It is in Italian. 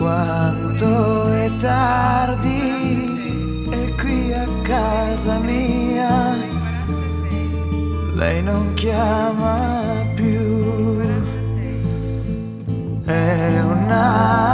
quanto è tardi e qui a casa mia lei non chiama più, è una